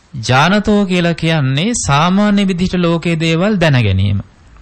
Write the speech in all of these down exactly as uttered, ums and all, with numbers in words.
ජානතෝ කියලා කියන්නේ සාමාන්‍ය විදිහට ලෝකයේ දේවල් දැන ගැනීම.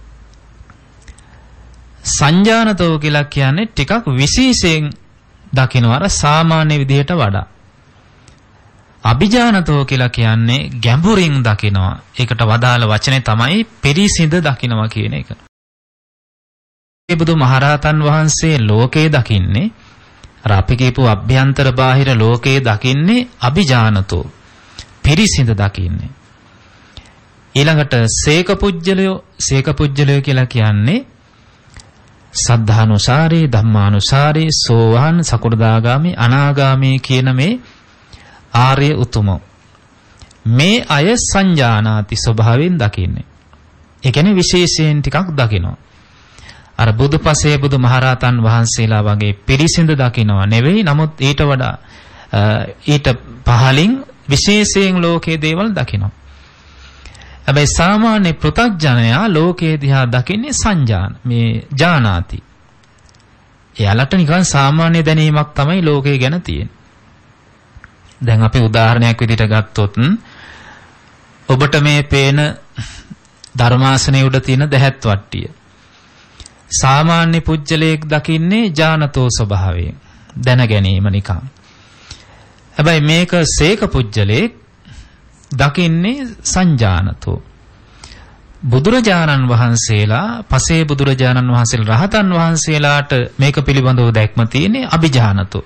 සංජානතෝ කියලා කියන්නේ ටිකක් විශේෂයෙන් දකිනවා අර සාමාන්‍ය විදිහට වඩා. අභිජානතෝ කියලා කියන්නේ ගැඹුරින් දකිනවා. ඒකට වදාළ වචනේ තමයි පිරිසිඳ දකිනවා කියන එක. ඒ බුදු මහරහතන් වහන්සේ ලෝකේ දකින්නේ අර අපි කියපු අභ්‍යන්තර බාහිර ලෝකේ දකින්නේ අභිජානතෝ පිරිසිඳ දකින්නේ. ඊළඟට සේක පුජ්‍යලයෝ සේක පුජ්‍යලයෝ කියලා කියන්නේ සද්ධානුසාරී ධම්මානුසාරී සෝවාන් සකු르දාගාමි අනාගාමි කියන මේ ආර්ය උතුමෝ මේ අය සංජානාති ස්වභාවයෙන් දකින්නේ. ඒ කියන්නේ විශේෂයෙන් ටිකක් දකිනවා. අර බුදුපසේ බුදු මහරහතන් වහන්සේලා වගේ පිරිසිඳ දකිනවා නෙවෙයි. නමුත් ඊට වඩා ඊට පහලින් විශේෂයෙන් ලෝකයේ දේවල් දකිනවා. හැබැයි සාමාන්‍ය පෘථග්ජනයා ලෝකයේ දිහා දකින්නේ සංජාන මේ ජානාති. එයාලට නිකන් සාමාන්‍ය දැනීමක් තමයි ලෝකය ගැන තියෙන්නේ. දැන් අපි උදාහරණයක් විදිහට ගත්තොත් ඔබට මේ පේන ධර්මාසනයේ උඩ තියෙන දැහැත් වට්ටිය සාමාන්‍ය පුජ්‍යලයක් දකින්නේ ජානතෝ ස්වභාවයෙන් දැන ගැනීම නිකන්. හැබැයි මේක සේක පුජ්‍යලයක් දකින්නේ සංජානතෝ. බුදුරජාණන් වහන්සේලා පසේ බුදුරජාණන් වහන්සේලා රහතන් වහන්සේලාට මේක පිළිබඳව දැක්ම තියෙන්නේ අභිජානතෝ.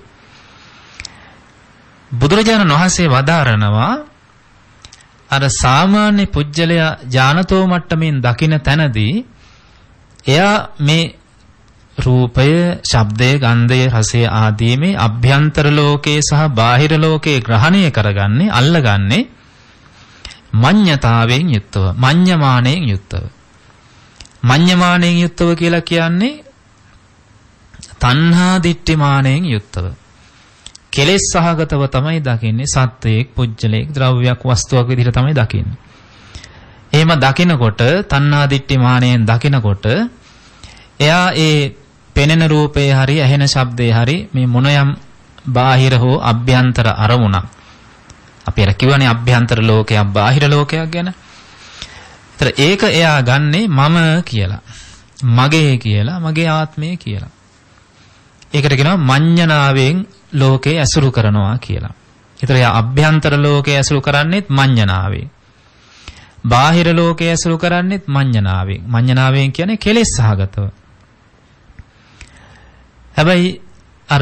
බුදුරජාණන් වහන්සේ වදාරනවා අර සාමාන්‍ය පුජ්‍යලයා ජානතෝ මට්ටමින් දකින තැනදී එයා මේ රූපය, ශබ්දය, ගන්ධය, රසය ආදී මේ අභ්‍යන්තර ලෝකයේ සහ බාහිර ලෝකයේ ග්‍රහණය කරගන්නේ, අල්ලගන්නේ මඤ්ඤතාවයෙන් යුක්තව, මඤ්ඤමාණයෙන් යුක්තව. මඤ්ඤමාණයෙන් යුක්තව කියලා කියන්නේ තණ්හා දිට්ඨිමාණයෙන් යුක්තව. කෙලෙස් සහගතව තමයි දකින්නේ. සත්වයක්, පුජ්‍යලයක්, ද්‍රව්‍යයක්, වස්තුවක් විදිහට තමයි දකින්නේ. එහෙම දකිනකොට තණ්හා දිට්ඨිමාණයෙන් දකිනකොට එයා ඒ පෙනෙන රූපේ හරි ඇහෙන ශබ්දේ හරි මේ මොනයම් බාහිර හෝ අභ්‍යන්තර අරමුණක් අපි අර කියවනේ අභ්‍යන්තර ලෝකයක් බාහිර ලෝකයක් ගැන. ඒතර ඒක එයා ගන්නේ මම කියලා, මගේ කියලා, මගේ ආත්මය කියලා. ඒකට කියනවා මඤ්ඤණාවෙන් ලෝකේ ඇසුරු කරනවා කියලා. ඒතර එයා අභ්‍යන්තර ලෝකේ ඇසුරු කරන්නේත් මඤ්ඤණාවෙන්. බාහිර ලෝකයේ ඇසුරු කරන්නේත් මඤ්ඤණාවෙන්. මඤ්ඤණාවෙන් කියන්නේ කෙලෙස් සහගතව. හැබැයි අර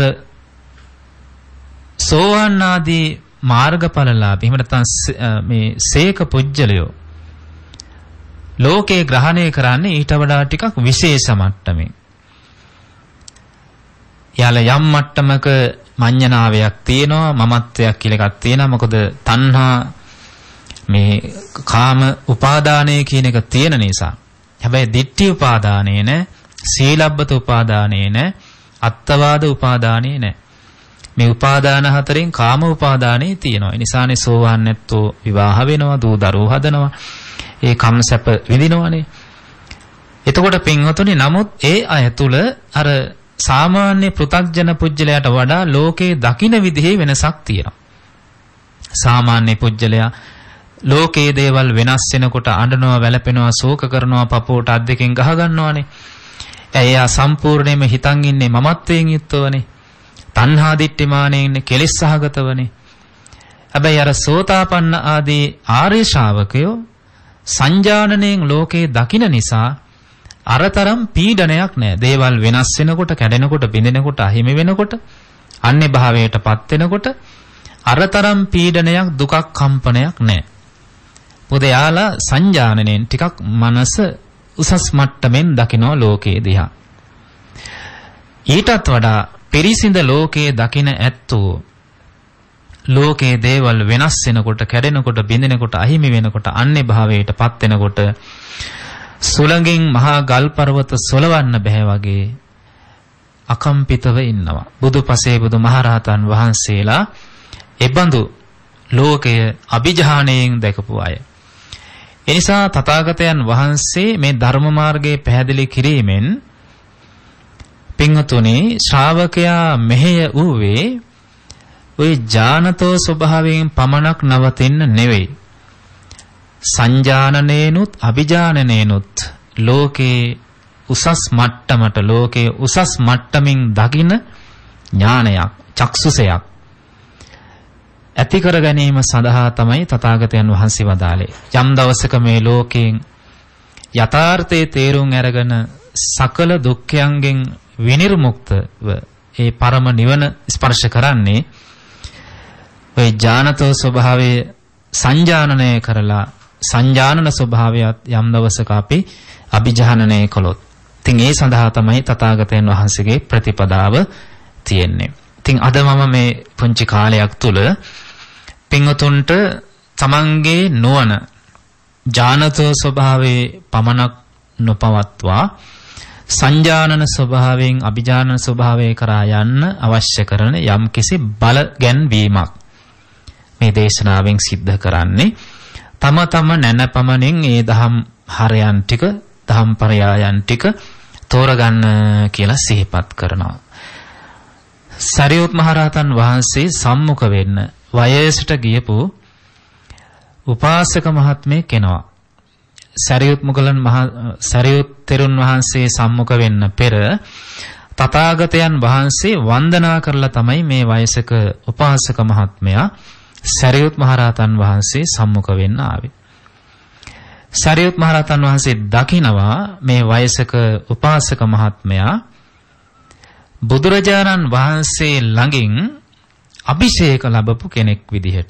සෝවාන් ආදී මාර්ගඵලලාභී එහෙම නැත්නම් මේ සේක පුජ්‍යලයෝ ලෝකේ ග්‍රහණය කරන්නේ ඊට වඩා ටිකක් විශේෂ මට්ටමේ. යාල යම් මට්ටමක මඤ්ඤණාවයක් තියෙනවා, මමත්වයක් කියලා එකක් තියෙනවා. මොකද තණ්හා මේ කාම උපාදානය කියන එක තියෙන නිසා. හැබැයි ditthi උපාදානේ නැ, සීලබ්බත උපාදානේ නැ, අත්තවාද උපාදානේ නැ. මේ උපාදාන හතරෙන් කාම උපාදානේ තියෙනවා. ඒ නිසානේ සෝවාන් නැත්තෝ විවාහ වෙනවා, දූ දරුවෝ හදනවා. ඒ කම් සැප විඳිනවනේ. එතකොට පින්වතුනි, නමුත් ඒ අය තුල අර සාමාන්‍ය පෘථග්ජන පුජ්‍යලයට වඩා ලෝකේ දකින්න විදිහේ වෙනසක් තියෙනවා. සාමාන්‍ය පුජ්‍යලයා ලෝකයේ දේවල් වෙනස් වෙනකොට අඬනවා, වැළපෙනවා, ශෝක කරනවා, පපුවට අත් දෙකෙන් ගහ ගන්නවානේ. එයා සම්පූර්ණයෙන්ම හිතන් ඉන්නේ මමත්වයෙන් යුක්තවනේ. තණ්හා දිට්ඨිමානයෙන් ඉන්නේ, කෙලෙස් සහගතවනේ. හැබැයි අර සෝතාපන්න ආදී ආර්ය ශ්‍රාවකයෝ සංජානනයෙන් ලෝකේ දකින්න නිසා අරතරම් පීඩනයක් නැහැ. දේවල් වෙනස් වෙනකොට, කැඩෙනකොට, බිඳෙනකොට, අහිමි වෙනකොට, අන්‍ය භාවයටපත් වෙනකොට අරතරම් පීඩනයක්, දුකක්, කම්පනයක් නැහැ. මොකද යාලා සංජානනයෙන් ටිකක් මනස උසස් මට්ටමින් දකිනවා ලෝකයේ දිහා. ඊටත් වඩා පිරිසිඳ ලෝකයේ දකින ඇත්තෝ ලෝකයේ දේවල් වෙනස් වෙනකොට, කැඩෙනකොට, බිඳෙනකොට, අහිමි වෙනකොට, අන්‍ය භාවයටපත් වෙනකොට සුළඟින් මහා ගල් පර්වත සොලවන්න බෑ වගේ අකම්පිතව ඉන්නවා. බුදුපසේ බුදු මහරහතන් වහන්සේලා එබඳු ලෝකය අභිජානයෙන් දැකපු අය. එනිසා තථාගතයන් වහන්සේ මේ ධර්ම මාර්ගයේ පැහැදිලි කිරීමෙන් පින්වතුනි ශ්‍රාවකයා මෙහෙය වූවේ ওই ඥානතෝ ස්වභාවයෙන් පමණක් නවතින්න නෙවෙයි. සංජානනේනුත් අභිජානනේනුත් ලෝකේ උසස් මට්ටමට ලෝකේ උසස් මට්ටමින් දකින ඥානයක් චක්සුසයක් ඇති කර ගැනීම සඳහා තමයි තථාගතයන් වහන්සේ වදාළේ. යම් දවසක මේ ලෝකයෙන් යථාර්ථයේ තේරුම් අරගෙන සකල දුක්ඛයන්ගෙන් විනිර්මුක්තව ඒ පරම නිවන ස්පර්ශ කරන්නේ ඔය ඥානතෝ ස්වභාවයේ සංජානනය කරලා සංජානන ස්වභාවයත් යම් දවසක අපි අභිජානනය කළොත්. ඉතින් ඒ සඳහා තමයි තථාගතයන් වහන්සේගේ ප්‍රතිපදාව තියෙන්නේ. ඉතින් අද මම මේ පුංචි කාලයක් තුල පින්වතුන්ට තමන්ගේ නුවණ ඥානතෝ ස්වභාවයේ පමණක් නොපවත්වා සංජානන ස්වභාවයෙන් අභිජානන ස්වභාවය කරා යන්න අවශ්‍ය කරන යම්කිසි බල ගැන්වීමක් මේ දේශනාවෙන් සිද්ධ කරන්නේ. තම තම නැනපමණින් ඒ දහම් හරයන් ටික දහම් පරයයන් ටික තෝරගන්න කියලා සිහිපත් කරනවා. සරියුත් මහරහතන් වහන්සේ සම්මුඛ වෙන්න වයසට ගියපු උපාසක මහත්මයෙක් කෙනවා. සරියුත් මුගලන් මහ සරියුත් තෙරුන් වහන්සේ සම්මුඛ වෙන්න පෙර තථාගතයන් වහන්සේ වන්දනා කරලා තමයි මේ වයසක උපාසක මහත්මයා සරියුත් මහරහතන් වහන්සේ සම්මුඛ වෙන්න ආවේ. සරියුත් මහරහතන් වහන්සේ දකිනවා මේ වයසක උපාසක මහත්මයා බුදුරජාණන් වහන්සේ ළඟින් අභිෂේක ලැබපු කෙනෙක් විදිහට.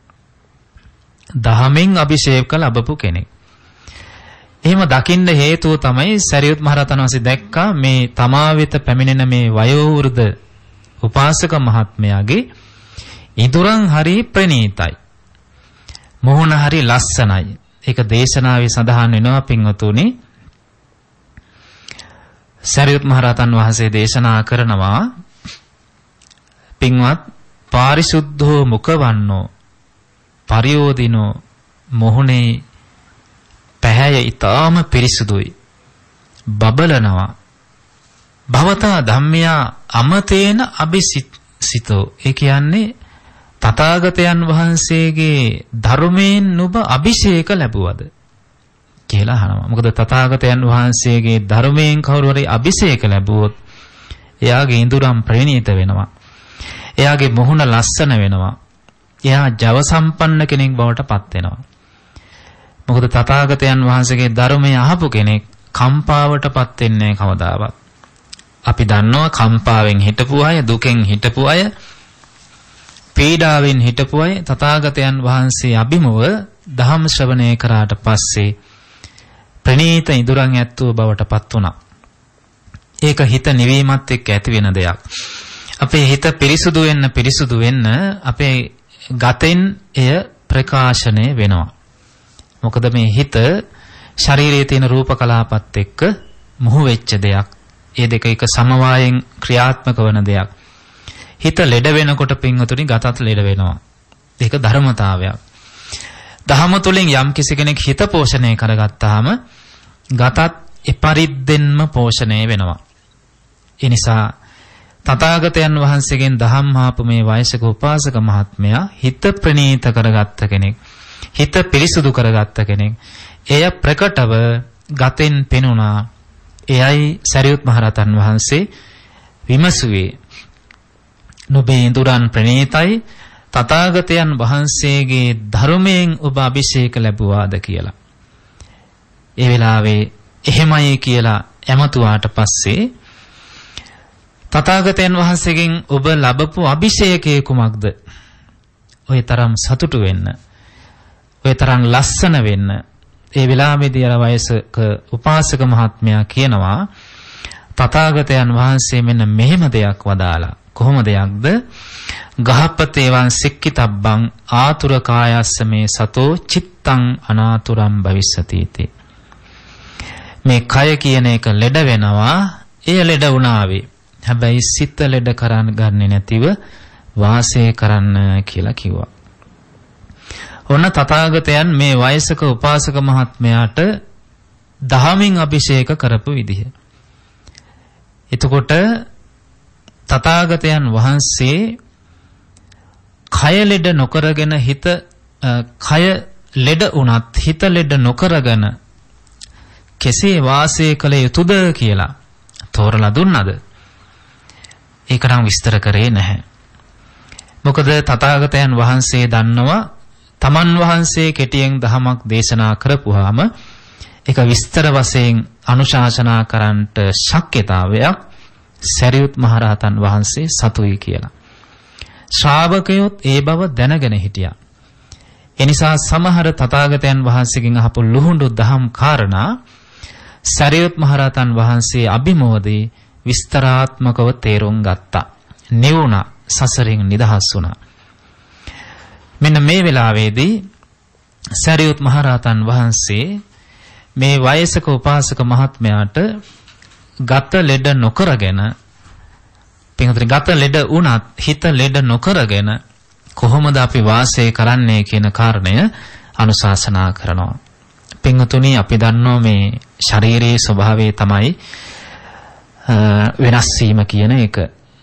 දහමින් අභිෂේක ලැබපු කෙනෙක්. එහෙම දකින්න හේතුව තමයි සරියුත් මහරහතන් වහන්සේ දැක්කා මේ තමා වෙත පැමිණෙන මේ වයෝවෘද්ධ උපාසක මහත්මයාගේ ඉදුරන් හරි ප්‍රණීතයි. මොහොන හරි ලස්සනයි. ඒක දේශනාවේ සඳහන් වෙනවා පින්වතුනි. සරියුත් මහරහතන් වහන්සේ දේශනා කරනවා පින්වත් පාරිශුද්ධෝ මුඛවන්නෝ පරියෝදිනෝ මොහුනේ පැහැය ඊටාම පිරිසුදුයි බබලනවා භවතා ධම්මයා අමතේන අபிසිතෝ. ඒ කියන්නේ තථාගතයන් වහන්සේගේ ධර්මයෙන් නුඹ අභිෂේක ලැබුවද කියලා අහනවා. මොකද තථාගතයන් වහන්සේගේ ධර්මයෙන් කවුරු හරි අභිෂේක ලැබුවොත් එයාගේ ඉඳුරම් ප්‍රණීත වෙනවා. එයාගේ මොහොන ලස්සන වෙනවා. එයා ජව සම්පන්න කෙනෙක් බවට පත් වෙනවා. මොකද තථාගතයන් වහන්සේගේ ධර්මය අහපු කෙනෙක් කම්පාවට පත් වෙන්නේ කවදාවත්. අපි දන්නවා කම්පාවෙන් හිටපු අය, දුකෙන් හිටපු අය, පීඩාවෙන් හිටපු අය තථාගතයන් වහන්සේ අභිමුව ධම්ම ශ්‍රවණය කරාට පස්සේ ප්‍රණීත ඉදුරන් ඇත්තෝ බවට පත් වුණා. ඒක හිත නිවීමත් එක්ක ඇති වෙන දෙයක්. අපේ හිත පිරිසුදු වෙන්න පිරිසුදු වෙන්න අපේ ගතෙන් එය ප්‍රකාශනය වෙනවා. මොකද මේ හිත ශරීරයේ තියෙන රූප කලාපත් එක්ක මුහු වෙච්ච දෙයක්. ඒ දෙක එක සමவாயෙන් ක්‍රියාත්මක වන දෙයක්. හිත ලෙඩ වෙනකොට පින්වතුනි ගතත් ලෙඩ වෙනවා. ඒක ධර්මතාවයක්. දහම තුලින් යම් කිසි කෙනෙක් හිත පෝෂණය කරගත්තාම ගතත් එපරිද්දෙන්ම පෝෂණය වෙනවා. ඒ නිසා තථාගතයන් වහන්සේගෙන් දහම් ආපු මේ වයසක උපාසක මහත්මයා හිත ප්‍රණීත කරගත්ත කෙනෙක්. හිත පිරිසුදු කරගත්ත කෙනෙක්. එය ප්‍රකටව ගතෙන් පෙනුණා. එයයි සරියුත් මහරහතන් වහන්සේ විමසුවේ. නුඹේ ඉඳුරන් ප්‍රණීතයි තථාගතයන් වහන්සේගේ ධර්මයෙන් ඔබ අභිෂේක ලැබුවාද කියලා. ඒ වෙලාවේ එහෙමයි කියලා ඇමතුවාට පස්සේ තථාගතයන් වහන්සේගෙන් ඔබ ලැබපු අභිෂේකයේ කුමක්ද? ඔය තරම් සතුටු වෙන්න, ඔය තරම් ලස්සන වෙන්න. ඒ වෙලාවේදී අර වයසක උපාසක මහත්මයා කියනවා තථාගතයන් වහන්සේ මෙන්න මෙහෙම දෙයක් වදාලා. කොහොම දෙයක්ද? ගහපතේවන් සික්කිතබ්බං ආතුර කායස්ස මේ සතෝ චිත්තං අනාතුරම් භවිස්සති. මේ කය කියන එක ලෙඩ වෙනවා. එය ලෙඩ වුණාවේ. හැබැයි සිත ලෙඩ කරන්න ගන්නේ නැතිව වාසය කරන්න කියලා කිව්වා. ඔන්න තථාගතයන් මේ වයසක උපාසක මහත්මයාට දහමින් අභිෂේක කරපු විදිහ. එතකොට තථාගතයන් වහන්සේ කය ලෙඩ නොකරගෙන හිත කය ලෙඩ වුණත් හිත ලෙඩ නොකරගෙන කෙසේ වාසය කළ යුතුද කියලා තෝරලා දුන්නද? ඒක නම් විස්තර කරේ නැහැ. මොකද තථාගතයන් වහන්සේ දන්නවා තමන් වහන්සේ කෙටියෙන් දහමක් දේශනා කරපුවාම ඒක විස්තර වශයෙන් අනුශාසනා කරන්නට ශක්‍යතාවයක් සරියුත් මහරහතන් වහන්සේ සතුයි කියලා. ශ්‍රාවකයොත් ඒ බව දැනගෙන හිටියා. එනිසා සමහර තථාගතයන් වහන්සේගෙන් අහපු ලුහුඬු දහම් කාරණා සරියුත් මහරහතන් වහන්සේ අභිමෝදේ විස්තරාත්මකව තේරුම් ගත්තා. නිවුණා, සසරින් නිදහස් වුණා. මෙන්න මේ වෙලාවේදී සරියුත් මහරහතන් වහන්සේ මේ වයසක උපාසක මහත්මයාට ගත ලෙඩ නොකරගෙන, පින්වතුනි ගත ලෙඩ වුණත් හිත ලෙඩ නොකරගෙන කොහොමද අපි වාසය කරන්නේ කියන කාරණය අනුශාසනා කරනවා. පින්වතුනි අපි දන්නවා මේ ශරීරයේ ස්වභාවය තමයි වෙනස් වීම කියන එක.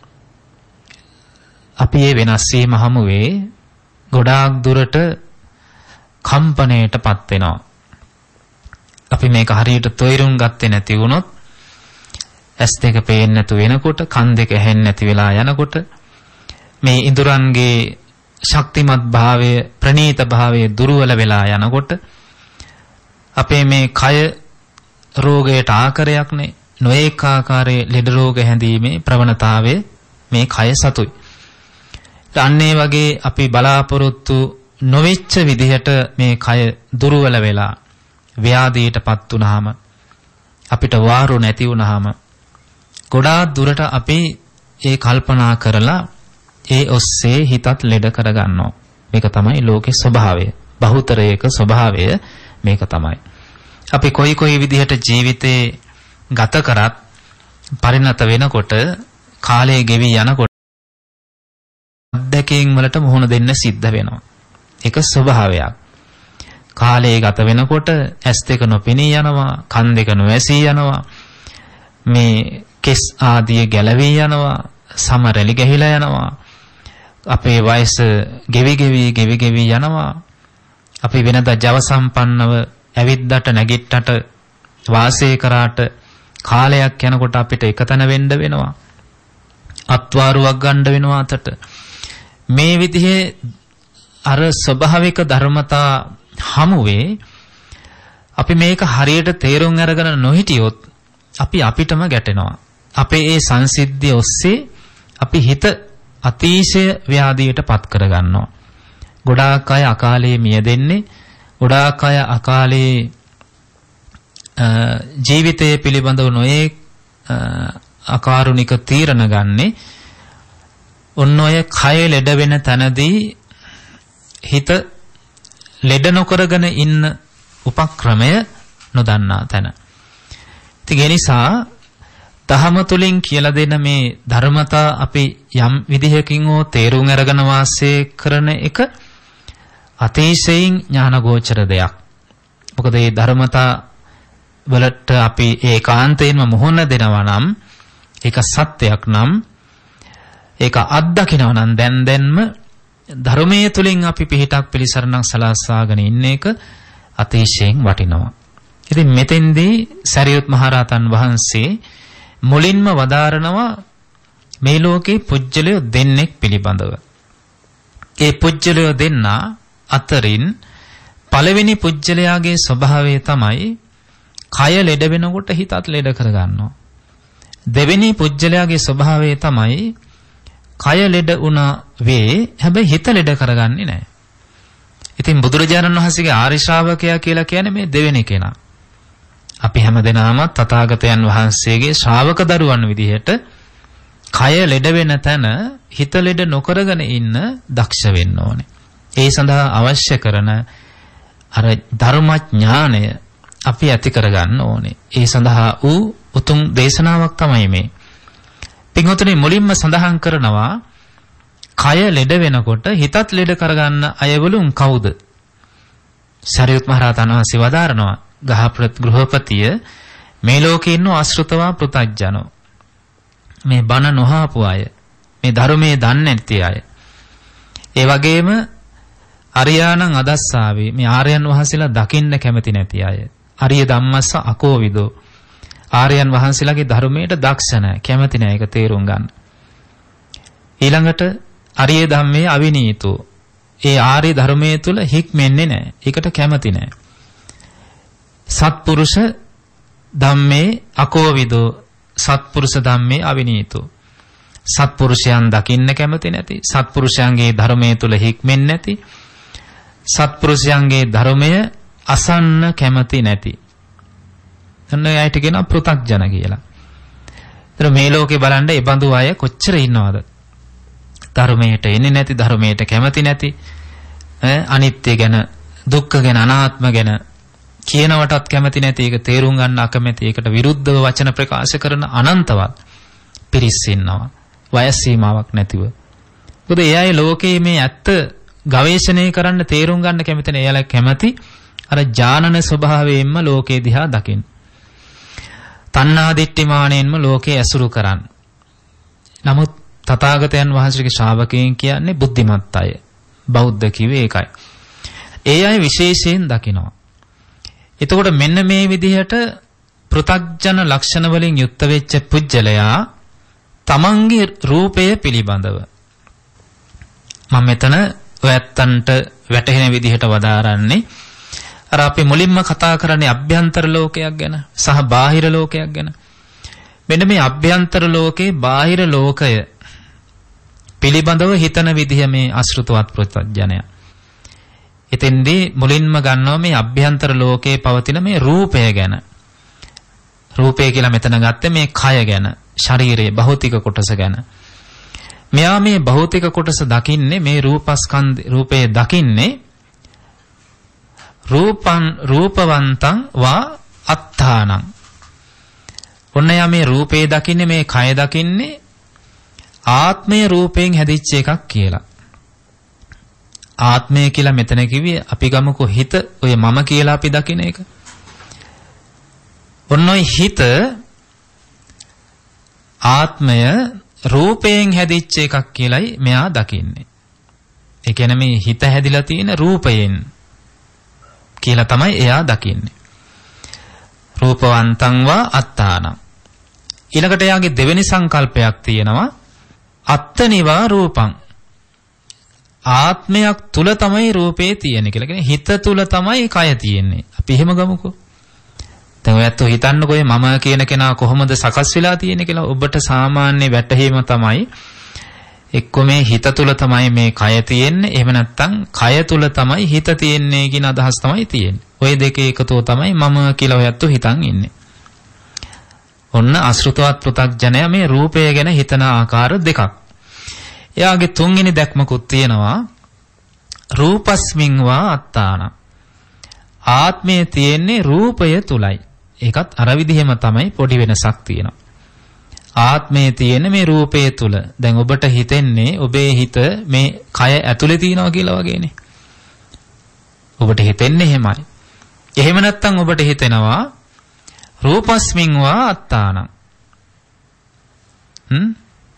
අපි මේ වෙනස් වීම හමුවේ ගොඩාක් දුරට කම්පණයටපත් වෙනවා. අපි මේක හරියට තොයිරුම් ගත්තේ නැති වුණොත් ඇස් දෙක පේන්නේ නැතු වෙනකොට, කන් දෙක ඇහෙන්නේ නැති වෙලා යනකොට, මේ ඉඳුරන්ගේ ශක්තිමත් භාවය, ප්‍රණීත භාවය දුර්වල වෙලා යනකොට අපේ මේ කය රෝගයට ආකාරයක්නේ. නොඑක ආකාරයේ ලෙඩ රෝග හැඳීමේ ප්‍රවණතාවය මේ කය සතුයි. අන්නේ වගේ අපි බලාපොරොත්තු නොවෙච්ච විදිහට මේ කය දුර්වල වෙලා ව්‍යාධියටපත් වුනහම, අපිට වාරු නැති වුනහම ගොඩාක් දුරට අපි ඒ කල්පනා කරලා ඒ ඔස්සේ හිතත් ලෙඩ කරගන්නවා. මේක තමයි ලෝකේ ස්වභාවය. බහුතරයක ස්වභාවය මේක තමයි. අපි කොයි කොයි විදිහට ජීවිතේ ගත කරත් පරිණත වෙනකොට, කාලය ගෙවි යනකොට අත්දැකීම් වලට මුහුණ දෙන්න සිද්ධ වෙනවා. ඒක ස්වභාවයක්. කාලය ගත වෙනකොට ඇස් දෙක නොපෙනී යනවා, කන් දෙක නොඇසී යනවා, මේ කෙස් ආදිය ගැලවී යනවා, සම රැලි ගැහිලා යනවා, අපේ වයස ගෙවි ගෙවි ගෙවි ගෙවි යනවා. අපි වෙනදා ජව සම්පන්නව ඇවිද්දට නැගිට්ටට වාසය කරාට කාලයක් යනකොට අපිට එකතැන වෙන්න වෙනවා. අත්වාරුවක් ගන්න වෙනවා අතට. මේ විදිහේ අර ස්වභාවික ධර්මතා හමුවේ අපි මේක හරියට තේරුම් අරගෙන නොහිටියොත් අපි අපිටම ගැටෙනවා. අපේ ඒ සංසිද්ධිය ඔස්සේ අපි හිත අතිශය ව්‍යාධියට පත් කරගන්නවා. ගොඩාක් අය අකාලේ මියදෙන්නේ, ගොඩාක් අය අකාලේ ජීවිතය පිළිබඳව නොයේ අකාරුණික තීරණ ගන්නේ ඔන්න ඔය කය ලෙඩ වෙන තැනදී හිත ලෙඩ නොකරගෙන ඉන්න උපක්‍රමය නොදන්නා තැන. ඉතින් ඒ නිසා දහම තුලින් කියලා දෙන මේ ධර්මතා අපි යම් විදිහකින් හෝ තේරුම් අරගෙන වාසය කරන එක අතිශයින් ඥානගෝචර දෙයක්. මොකද මේ ධර්මතා වලට අපි ඒකාන්තයෙන්ම මුහුණ දෙනවා නම්, ඒක සත්‍යයක් නම්, ඒක අත්දකිනවා නම් දැන් දැන්ම ධර්මයේ තුලින් අපි පිහිටක් පිළිසරණක් සලස්සාගෙන ඉන්න එක අතිශයින් වටිනවා. ඉතින් මෙතෙන්දී සරියුත් මහරහතන් වහන්සේ මුලින්ම වදාරනවා මේ ලෝකේ පුජ්‍යලයෝ දෙන්නෙක් පිළිබඳව. ඒ පුජ්‍යලයෝ දෙන්නා අතරින් පළවෙනි පුජ්‍යලයාගේ ස්වභාවය තමයි කය ලෙඩ වෙනකොට හිතත් ලෙඩ කරගන්නවා. දෙවෙනි පුජ්‍යලයාගේ ස්වභාවය තමයි කය ලෙඩ වුණා වේ, හැබැයි හිත ලෙඩ කරගන්නේ නැහැ. ඉතින් බුදුරජාණන් වහන්සේගේ ආර්ය ශ්‍රාවකයා කියලා කියන්නේ මේ දෙවෙනි කෙනා. අපි හැමදෙනාම තථාගතයන් වහන්සේගේ ශ්‍රාවක දරුවන් විදිහට කය ලෙඩ වෙන තැන හිත ලෙඩ නොකරගෙන ඉන්න දක්ෂ වෙන්න ඕනේ. ඒ සඳහා අවශ්‍ය කරන අර ධර්මඥානය අපි ඇති කරගන්න ඕනේ. ඒ සඳහා වූ උතුම් දේශනාවක් තමයි මේ. පින්වතුනි, මුලින්ම සඳහන් කරනවා කය ලෙඩ වෙනකොට හිතත් ලෙඩ කරගන්න අයවලුන් කවුද? සරියුත් මහරහතන් වහන්සේ වදාරනවා ගෘහපතිය මේ ලෝකේ ඉන්න අශෘතවා පෘතජ්ජනෝ, මේ බණ නොහාපු අය, මේ ධර්මයේ දන්නේ නැති අය, ඒ වගේම අරියාණං අදස්සාවේ මේ ආර්යයන් වහන්සේලා දකින්න කැමති නැති අය. අරිය ධම්මස්ස අකෝවිදෝ. ආර්යයන් වහන්සේලාගේ ධර්මයට දක්ෂ නැහැ, කැමති නැහැ ඒක තේරුම් ගන්න. ඊළඟට අරිය ධම්මේ අවිනීතෝ. ඒ ආර්ය ධර්මයේ තුල හික්මෙන්නේ නැහැ. ඒකට කැමති නැහැ. සත්පුරුෂ ධම්මේ අකෝවිදෝ. සත්පුරුෂ ධම්මේ අවිනීතෝ. සත්පුරුෂයන් දකින්න කැමති නැති, සත්පුරුෂයන්ගේ ධර්මයේ තුල හික්මෙන්නේ නැති, සත්පුරුෂයන්ගේ ධර්මය අසන්න කැමති නැති. එන්න එයිට කියනවා පෘථග්ජන කියලා. ඒතර මේ ලෝකේ බලන්න ඒ බඳු අය කොච්චර ඉන්නවද? ධර්මයට එන්නේ නැති, ධර්මයට කැමති නැති, අනිත්‍ය ගැන, දුක්ඛ ගැන, අනාත්ම ගැන කියනවටත් කැමති නැති, ඒක තේරුම් ගන්න අකමැති, ඒකට විරුද්ධව වචන ප්‍රකාශ කරන අනන්තවත් පිරිස් ඉන්නවා. වයස් සීමාවක් නැතිව. මොකද ඒ අය ලෝකයේ මේ ඇත්ත ගවේෂණය කරන්න, තේරුම් ගන්න කැමති නැහැ. එයාලා කැමති අර ඥානන ස්වභාවයෙන්ම ලෝකේ දිහා දකින්න. තණ්හා දිට්ඨිමාණයෙන්ම ලෝකේ ඇසුරු කරන්න. නමුත් තථාගතයන් වහන්සේගේ ශ්‍රාවකයන් කියන්නේ බුද්ධිමත් අය. බෞද්ධ කිව්වේ ඒකයි. ඒ අය විශේෂයෙන් දකිනවා. එතකොට මෙන්න මේ විදිහට පෘථග්ජන ලක්ෂණ වලින් යුක්ත වෙච්ච පුජ්‍යලයා තමන්ගේ රූපය පිළිබඳව මම මෙතන ඔයත්තන්ට වැටහෙන විදිහට වදාරන්නේ අර අපි මුලින්ම කතා කරන්නේ අභ්‍යන්තර ලෝකයක් ගැන සහ බාහිර ලෝකයක් ගැන. මෙන්න මේ අභ්‍යන්තර ලෝකේ බාහිර ලෝකය පිළිබඳව හිතන විදිහ මේ අශෘතවත් පෘථග්ජනයා. එතෙන්දී මුලින්ම ගන්නවා මේ අභ්‍යන්තර ලෝකේ පවතින මේ රූපය ගැන. රූපය කියලා මෙතන ගත්තේ මේ කය ගැන, ශරීරයේ භෞතික කොටස ගැන. මෙයා මේ භෞතික කොටස දකින්නේ, මේ රූපස්කන්ධ රූපේ දකින්නේ රූපං රූපවන්තං වා අත්තානං. ඔන්න යා මේ රූපේ දකින්නේ, මේ කය දකින්නේ ආත්මය රූපයෙන් හැදිච්ච එකක් කියලා. ආත්මය කියලා මෙතන කිව්වේ අපි ගමුකෝ හිත, ඔය මම කියලා අපි දකින එක. ඔන්න ඔය හිත ආත්මය රූපයෙන් හැදිච්ච එකක් කියලායි මෙයා දකින්නේ. ඒ කියන්නේ මේ හිත හැදිලා තියෙන රූපයෙන් කියලා තමයි එයා දකින්නේ. රූපවන්තං වා අත්තානං. ඊළඟට එයාගේ දෙවෙනි සංකල්පයක් තියෙනවා අත්තනිවා රූපං. ආත්මයක් තුල තමයි රූපේ තියෙන්නේ කියලා. කියන්නේ හිත තුල තමයි කය තියෙන්නේ. අපි එහෙම ගමුකෝ. දැන් ඔයත් හිතන්නකෝ මම කියන කෙනා කොහොමද සකස් වෙලා තියෙන්නේ කියලා. ඔබට සාමාන්‍ය වැටහීම තමයි එක්ක මේ හිත තුල තමයි මේ කය තියෙන්නේ, එහෙම නැත්නම් කය තුල තමයි හිත තියෙන්නේ කියන අදහස් තමයි තියෙන්නේ. ওই දෙකේ එකතුව තමයි මම කියලා ඔයත් හිතන් ඉන්නේ. ඔන්න අශෘතවත් පෘථග්ජනයා මේ රූපය ගැන හිතන ආකාර දෙකක්. එයාගේ තුන්වෙනි දැක්මකුත් තියෙනවා රූපස්මින් වා අත්තාන. ආත්මය තියෙන්නේ රූපය තුලයි. ඒකත් අර විදිහම තමයි, පොඩි වෙනසක් තියෙනවා. ආත්මය තියෙන්නේ මේ රූපය තුල. දැන් ඔබට හිතෙන්නේ ඔබේ හිත මේ කය ඇතුලේ තියෙනවා කියලා වගේනේ. ඔබට හිතෙන්නේ එහෙමයි. එහෙම නැත්නම් ඔබට හිතෙනවා රූපස්මින් වා අත්තාන. හ්ම්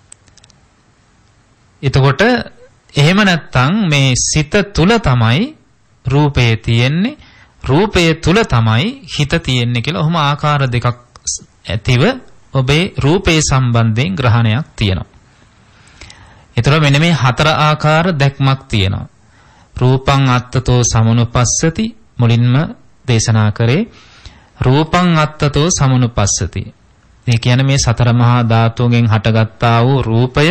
එතකොට එහෙම නැත්නම් මේ සිත තුල තමයි රූපය තියෙන්නේ, රූපය තුල තමයි හිත තියෙන්නේ කියලා ඔහොම ආකාර දෙකක් ඇතිව ඔබේ රූපේ සම්බන්ධයෙන් ග්‍රහණයක් තියෙනවා. ඒතර මෙන්න මේ හතර ආකාර දැක්මක් තියෙනවා. රූපං අත්තතෝ සමනුපස්සති මුලින්ම දේශනා කරේ රූපං අත්තතෝ සමනුපස්සති. ඒ කියන්නේ මේ සතර මහා ධාතුන්ගෙන් හටගත්තා වූ රූපය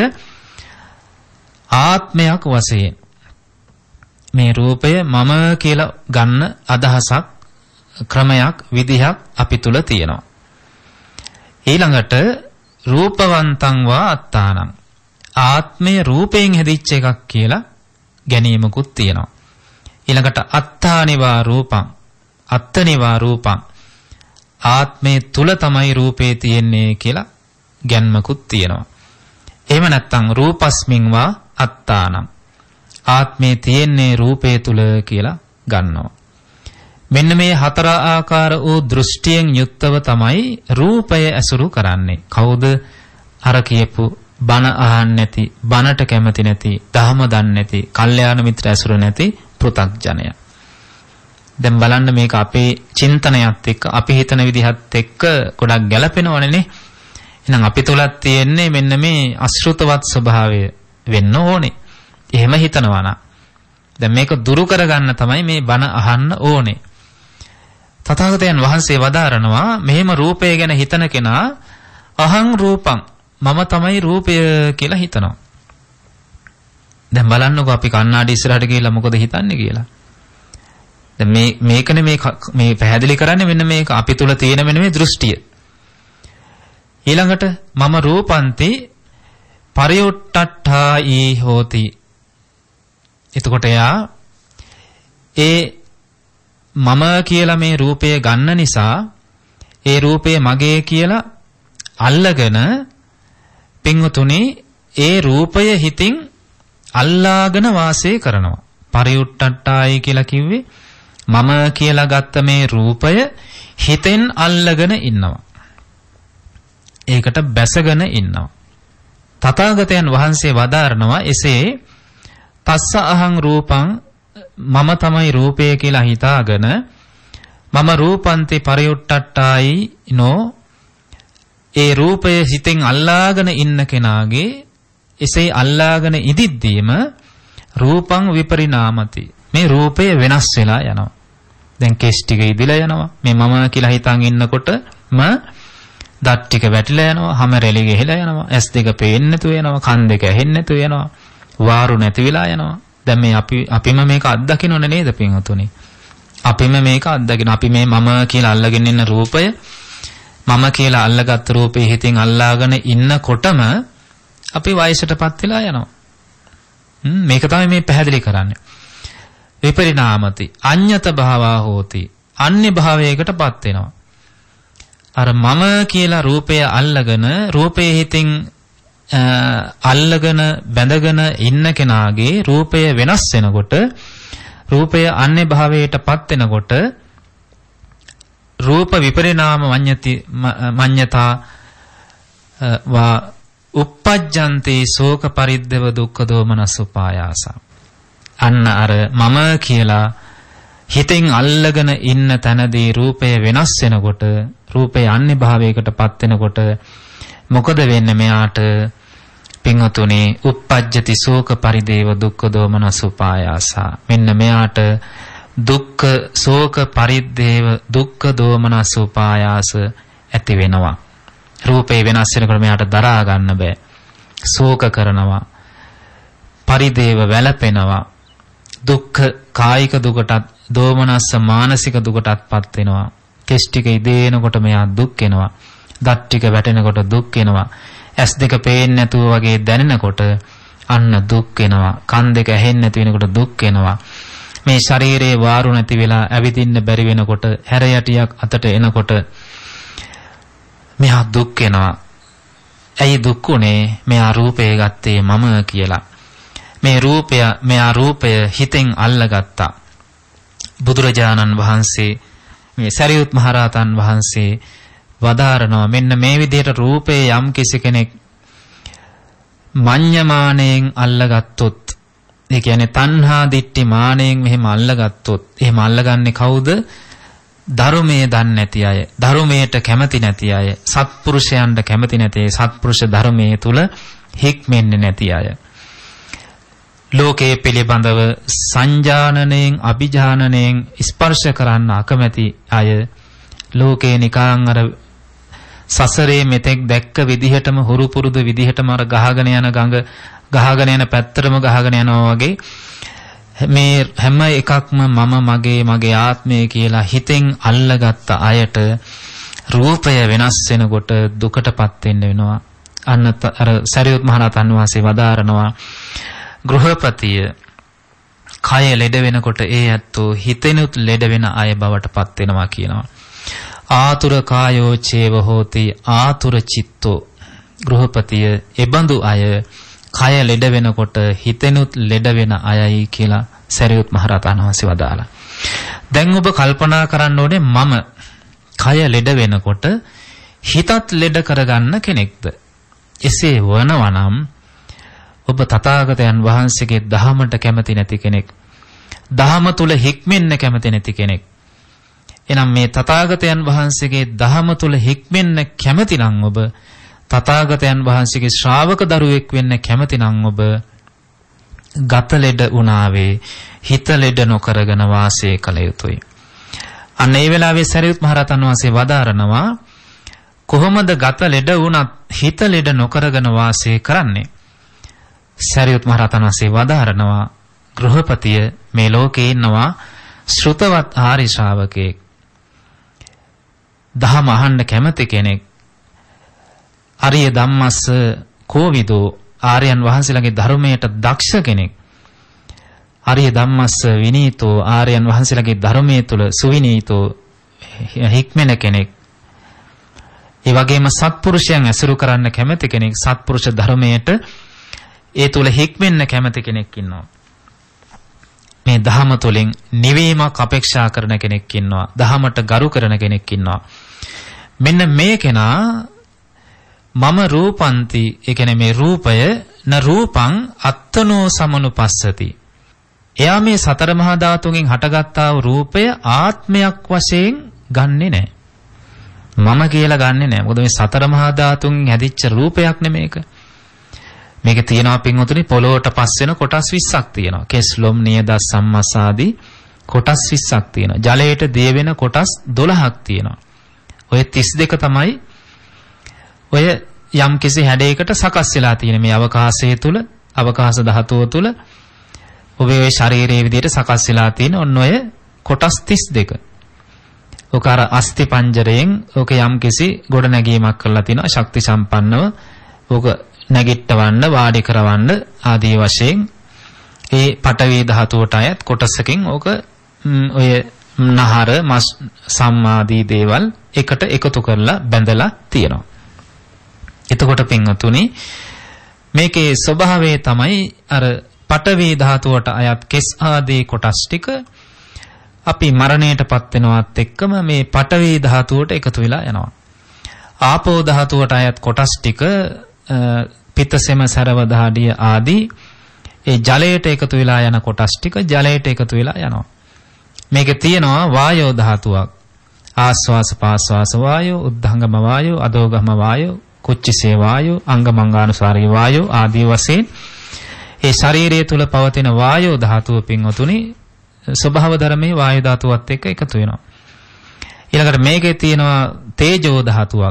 ආත්මයක් වශයෙන් මේ රූපය මම කියලා ගන්න අදහසක්, ක්‍රමයක්, විදිහක් අපි තුල තියෙනවා. ඊළඟට රූපවන්තං වා අත්තානං. ආත්මය රූපයෙන් හැදිච්ච එකක් කියලා ගැනීමකුත් තියෙනවා. ඊළඟට අත්තානිවා රූපං. අත්තනිවා රූපං. ආත්මය තුල තමයි රූපේ තියෙන්නේ කියලා ගැන්මකුත් තියෙනවා. එහෙම නැත්නම් රූපස්මින් වා අත්තානං. ආත්මේ තියෙන්නේ රූපේ තුල කියලා ගන්නවා. මෙන්න මේ හතර ආකාර වූ දෘෂ්ටියෙන් යුක්තව තමයි රූපය ඇසුරු කරන්නේ. කවුද? අර කියපු බණ අහන්නේ නැති, බණට කැමති නැති, ධර්ම දන්නේ නැති, කල්යාණ මිත්‍ර ඇසුර නැති පෘථග්ජනය. දැන් බලන්න මේක අපේ චින්තනයත් එක්ක අපි හිතන විදිහත් එක්ක ගොඩක් ගැළපෙනවනේ නේ. එහෙනම් අපි තුලත් තියෙන්නේ මෙන්න මේ අශෘතවත් ස්වභාවය වෙන්න ඕනේ. එහෙම හිතනවා නම් දැන් මේක දුරු කරගන්න තමයි මේ බණ අහන්න ඕනේ. තථාගතයන් වහන්සේ වදාරනවා මෙහෙම රූපය ගැන හිතන කෙනා අහං රූපං මම තමයි රූපය කියලා හිතනවා. දැන් බලන්නකෝ අපි කණ්ණාඩි ඉස්සරහට ගිහලා මොකද හිතන්නේ කියලා. දැන් මේ මේකනේ මේ මේ පැහැදිලි කරන්නේ මෙන්න මේක අපි තුල තියෙන මෙන්න මේ දෘෂ්ටිය. ඊළඟට මම රූපන්ති පරියොට්ටට්ඨායි හෝති. එතකොට යා ඒ මම කියලා මේ රූපය ගන්න නිසා ඒ රූපය මගේ කියලා අල්ලගෙන පින්වතුනි ඒ රූපය හිතින් අල්ලාගෙන වාසය කරනවා. පරියුට්ටට්ටායි කියලා කිව්වේ මම කියලා ගත්ත මේ රූපය හිතෙන් අල්ලගෙන ඉන්නවා. ඒකට බැසගෙන ඉන්නවා. තථාගතයන් වහන්සේ වදාරනවා එසේ තස්ස අහං රූපං මම තමයි රූපය කියලා හිතාගෙන මම රූපන්ති පරියුට්ටට්ටායි නෝ ඒ රූපය හිතෙන් අල්ලාගෙන ඉන්න කෙනාගේ එසේ අල්ලාගෙන ඉදිද්දීම රූපං විපරිණාමති මේ රූපය වෙනස් වෙලා යනවා. දැන් කෙස් ටික ඉදිලා යනවා. මේ මම කියලා හිතන් ඉන්නකොටම දත් ටික වැටිලා යනවා. හැම රැලි ගහලා යනවා. ඇස් දෙක පේන්නේ නැතුව යනවා. කන් දෙක ඇහෙන්නේ නැතුව යනවා. වාරු නැති වෙලා යනවා. දැන් මේ අපි අපිම මේක අත්දකින්නනේ නේද පින්වතුනි? අපිම මේක අත්දකින්න. අපි මේ මම කියලා අල්ලගෙන ඉන්න රූපය මම කියලා අල්ලගත් රූපේ හිතින් අල්ලාගෙන ඉන්නකොටම අපි වයසටපත් වෙලා යනවා. මේක තමයි මේ පැහැදිලි කරන්නේ. විපරිණාමති අඤ්ඤත භාවා හෝති. අන්‍ය භාවයකටපත් වෙනවා. අර මම කියලා රූපය අල්ලගෙන රූපේ හිතින් අල්ලගෙන බැඳගෙන ඉන්න කෙනාගේ රූපය වෙනස් වෙනකොට රූපය අන්‍ය භාවයටපත් වෙනකොට රූප විපරිණාම මඤ්ඤති මඤ්ඤතා වා uppajjanti ශෝක පරිද්දව දුක්ඛ දෝමනස් උපායාස. අන්න අර මම කියලා හිතෙන් අල්ලගෙන ඉන්න තැනදී රූපය වෙනස් වෙනකොට රූපය අන්‍ය භාවයකටපත් වෙනකොට මොකද වෙන්නේ මෙයාට පින්වතුනි uppajjati ශෝක පරිදේව දුක්ඛ දෝමනස් උපායාස. මෙන්න මෙයාට දුක්ඛ ශෝක පරිද්දේව දුක්ඛ දෝමනස් උපායාස ඇති වෙනවා. රූපේ වෙනස් වෙනකොට මෙයාට දරා ගන්න බෑ. ශෝක කරනවා. පරිදේව වැළපෙනවා. දුක්ඛ කායික දුකටත් දෝමනස්ස මානසික දුකටත්පත් වෙනවා. කෙස් ටික ඉදේනකොට මෙයා දුක් වෙනවා. දත් ටික වැටෙනකොට දුක් වෙනවා. ඇස් දෙක පේන්නේ නැතුව වගේ දැනෙනකොට අන්න දුක් වෙනවා. කන් දෙක ඇහෙන්නේ නැති වෙනකොට දුක් වෙනවා. මේ ශරීරයේ වාරු නැති වෙලා ඇවිදින්න බැරි වෙනකොට හැර යටියක් අතට එනකොට මෙහා දුක් වෙනවා. ඇයි දුක් උනේ? මෙයා රූපය ගත්තේ මම කියලා. මේ රූපය මෙයා රූපය හිතෙන් අල්ලගත්තා. බුදුරජාණන් වහන්සේ මේ සරියුත් මහරහතන් වහන්සේ වදාරනවා මෙන්න මේ විදිහට රූපේ යම් කිසි කෙනෙක් මඤ්ඤමාණයෙන් අල්ලගත්තොත් ඒ කියන්නේ තණ්හා දිට්ඨි මාණයෙන් මෙහෙම අල්ලගත්තොත් එහෙම අල්ලගන්නේ කවුද? ධර්මයේ දන්නේ නැති අය, ධර්මයට කැමති නැති අය, සත්පුරුෂයන්ට කැමති නැති අය, සත්පුරුෂ ධර්මයේ තුල හික්මෙන්නේ නැති අය. ලෝකයේ පිළිබඳව සංජානනයෙන් අභිජානනයෙන් ස්පර්ශ කරන්න අකමැති අය, ලෝකේ නිකාං අර සසරේ මෙතෙක් දැක්ක විදිහටම හුරු පුරුදු විදිහටම අර ගහගෙන යන ගඟ ගහගෙන යන පැත්තරම ගහගෙන යනවා වගේ මේ හැම එකක්ම මම මගේ මගේ ආත්මය කියලා හිතෙන් අල්ලගත්ත අයට රූපය වෙනස් වෙනකොට දුකටපත් වෙන්න වෙනවා. අන්න අර සරියුත් මහරහතන් වහන්සේ වදාරනවා ගෘහපතිය කය ලෙඩ වෙනකොට ඒ ඇත්තෝ හිතෙනුත් ලෙඩ වෙන අය බවටපත් වෙනවා කියනවා. ආතුර කායෝ චේව හෝති ආතුර චිත්තෝ. ගෘහපතිය එබඳු අය කය ලෙඩ වෙනකොට හිතෙනුත් ලෙඩ වෙන අයයි කියලා සරියුත් මහරහතන් වහන්සේ වදාලා. දැන් ඔබ කල්පනා කරන්න ඕනේ මම කය ලෙඩ වෙනකොට හිතත් ලෙඩ කරගන්න කෙනෙක්ද? එසේ වනවනම් ඔබ තථාගතයන් වහන්සේගේ දහමට කැමති නැති කෙනෙක්, දහම තුල හික්මෙන්න කැමති නැති කෙනෙක්. එනම් මේ තථාගතයන් වහන්සේගේ දහම තුල හික්මෙන්න කැමති නම් ඔබ තථාගතයන් වහන්සේගේ ශ්‍රාවක දරුවෙක් වෙන්න කැමති නම් ඔබ ගත ලෙඩ උනාවේ හිත ලෙඩ නොකරගෙන වාසය කළ යුතුයි. අන්න ඒ වෙලාවේ සරියුත් මහ රහතන් වහන්සේ වදාරනවා කොහොමද ගත ලෙඩ වුණත් හිත ලෙඩ නොකරගෙන වාසය කරන්නේ? සරියුත් මහ රහතන් වහන්සේ වදාරනවා ගෘහපතිය මේ ලෝකේ ඉන්නවා ශ්‍රුතවත් ආර්ය ශ්‍රාවකෙක්. දහම අහන්න කැමති කෙනෙක්. අරිය ධම්මස්ස කෝවිදෝ ආර්යයන් වහන්සේලාගේ ධර්මයට දක්ෂ කෙනෙක්. අරිය ධම්මස්ස විනීතෝ ආර්යයන් වහන්සේලාගේ ධර්මයේ තුල සුවිනීතෝ හික්මෙන කෙනෙක්. ඒ වගේම සත්පුරුෂයන් ඇසුරු කරන්න කැමති කෙනෙක්. සත්පුරුෂ ධර්මයට ඒ තුල හික්මෙන්න කැමති කෙනෙක් ඉන්නවා. මේ දහම තුලින් නිවීමක් අපේක්ෂා කරන කෙනෙක් ඉන්නවා. දහමට ගරු කරන කෙනෙක් ඉන්නවා. මෙන්න මේ කෙනා මම රූපන්ති ඒ කියන්නේ මේ රූපය න රූපං අත්තනෝ සමනුපස්සති. එයා මේ සතර මහා ධාතුන්ගෙන් හටගත්තා වූ රූපය ආත්මයක් වශයෙන් ගන්නෙ නැහැ. මම කියලා ගන්නෙ නැහැ. මොකද මේ සතර මහා ධාතුන්ගෙන් හැදිච්ච රූපයක් නෙමේක. මේකේ තියෙනවා පින්වතුනි පොළොවට පස් වෙන කොටස් විස්සක් තියෙනවා. කෙස් ලොම් නියද සම්මස් ආදී කොටස් විස්සක් තියෙනවා. ජලයට දිය වෙන කොටස් දොළහක් තියෙනවා. ඔය තිස් දෙක තමයි ඔය යම් කිසි හැඩයකට සකස් වෙලා තියෙන මේ අවකාශය තුල අවකාශ ධාතුව තුල ඔබේ ඔය ශරීරයේ විදිහට සකස් වෙලා තියෙන ඔන්න ඔය කොටස් තිස් දෙක. ඔක අර අස්ථි පංජරයෙන් ඔක යම් කිසි ගොඩ නැගීමක් කරලා තිනවා ශක්ති සම්පන්නව. ඔක නැගිටවන්න වාඩි කරවන්න ආදී වශයෙන් ඒ පඨවි ධාතුවට අයත් කොටසකින් ඕක ඔය නහර මස් සම්මාදී දේවල් එකට එකතු කරලා බැඳලා තියෙනවා. එතකොට පින්වතුනි මේකේ ස්වභාවය තමයි අර පඨවි ධාතුවට අයත් කෙස් ආදී කොටස් ටික අපි මරණයටපත් වෙනවත් එක්කම මේ පඨවි ධාතුවට එකතු වෙලා යනවා. ආපෝ ධාතුවට අයත් කොටස් ටික පිත්තසෙම සරව දහඩිය ආදී ඒ ජලයට එකතු වෙලා යන කොටස් ටික ජලයට එකතු වෙලා යනවා. මේකේ තියෙනවා වායෝ ධාතුවක්. ආස්වාස පාස්වාස වායෝ, උද්ධංගම වායෝ, අදෝගම වායෝ, කුච්චිසේ වායෝ, අංගමංගානුසාරී වායෝ ආදී වශයෙන් ඒ ශරීරය තුල පවතින වායෝ ධාතුව පින්වතුනි ස්වභාව ධර්මයේ වායු ධාතුවත් එක්ක එකතු වෙනවා. ඊළඟට මේකේ තියෙනවා තේජෝ ධාතුවක්.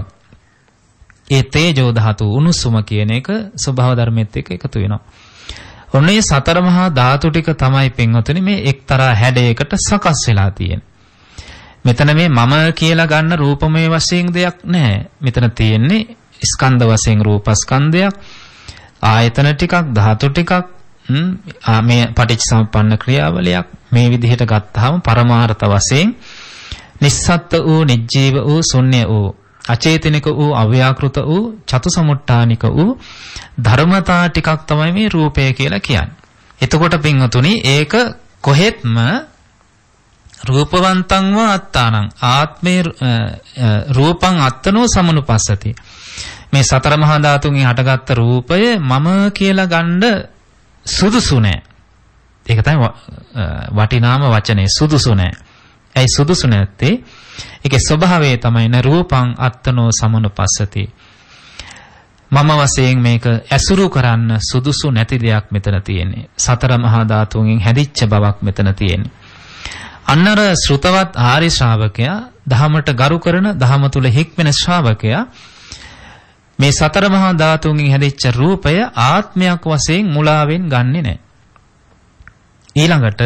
ඒ තේජෝ ධාතු උණුසුම කියන එක ස්වභාව ධර්මෙත් එක්ක එකතු වෙනවා. ඔන්නේ සතර මහා ධාතු ටික තමයි පින්වතුනි මේ එක්තරා හැඩයකට සකස් වෙලා තියෙන්නේ. මෙතන මේ මම කියලා ගන්න රූපමය වශයෙන් දෙයක් නැහැ. මෙතන තියෙන්නේ ස්කන්ධ වශයෙන් රූපස්කන්ධයක්, ආයතන ටිකක්, ධාතු ටිකක්, මේ පටිච්චසමුප්පන්න ක්‍රියාවලියක්. මේ විදිහට ගත්තාම පරමාර්ථ වශයෙන් නිස්සත්ත වූ, නිජ්ජීව වූ, ශුන්‍ය වූ, අචේතනික වූ, අව්‍යාකෘත වූ, චතුසමුට්ඨානික වූ ධර්මතා ටිකක් තමයි මේ රූපය කියලා කියන්නේ. එතකොට පින්වතුනි ඒක කොහෙත්ම රූපවන්තං වා අත්තානං ආත්මේ රූපං අත්තනෝ සමනුපස්සති. මේ සතර මහා ධාතුන්ගෙන් හටගත්ත රූපය මම කියලා ගන්න සුදුසු නෑ. ඒක තමයි වටිනාම වචනේ සුදුසු නෑ. ඇයි සුදුසු නැත්තේ? ඒකේ ස්වභාවය තමයි න රූපං අත්තනෝ සමනුපස්සති. මම වශයෙන් මේක ඇසුරු කරන්න සුදුසු නැති දෙයක් මෙතන තියෙන්නේ. සතර මහා ධාතුන්ගෙන් හැදිච්ච බවක් මෙතන තියෙන්නේ. අන්නර ශ්‍රුතවත් ආර්ය ශ්‍රාවකයා දහමට ගරු කරන දහම තුල හික්මෙන ශ්‍රාවකයා මේ සතර මහා ධාතුන්ගෙන් හැදිච්ච රූපය ආත්මයක් වශයෙන් මුලාවෙන් ගන්නෙ නැහැ. ඊළඟට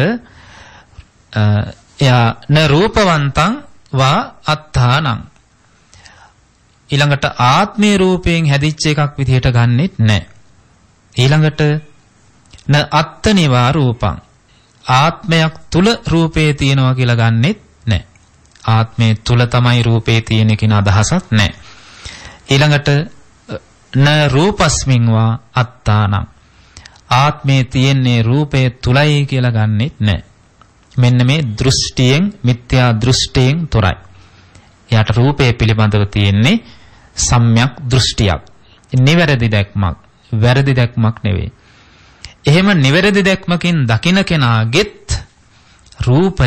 එයා න රූපවන්තං වා අත්තානං ඊළඟට ආත්මේ රූපයෙන් හැදිච්ච එකක් විදිහට ගන්නෙත් නැහැ. ඊළඟට න අත්තනිවා රූපං ආත්මයක් තුල රූපේ තියෙනවා කියලා ගන්නෙත් නැහැ. ආත්මේ තුල තමයි රූපේ තියෙන කියන අදහසක් නැහැ. ඊළඟට න රූපස්මින් වා අත්තානං ආත්මේ තියෙන්නේ රූපේ තුලයි කියලා ගන්නෙත් නැහැ. මෙන්න මේ දෘෂ්ටියෙන් මිත්‍යා දෘෂ්ටියෙන් තොරයි. එයාට රූපය පිළිබඳව තියෙන්නේ සම්‍යක් දෘෂ්ටියක්. නිවැරදි දැක්මක්, වැරදි දැක්මක් නෙවෙයි. එහෙම නිවැරදි දැක්මකින් දකින කෙනාගෙත් රූපය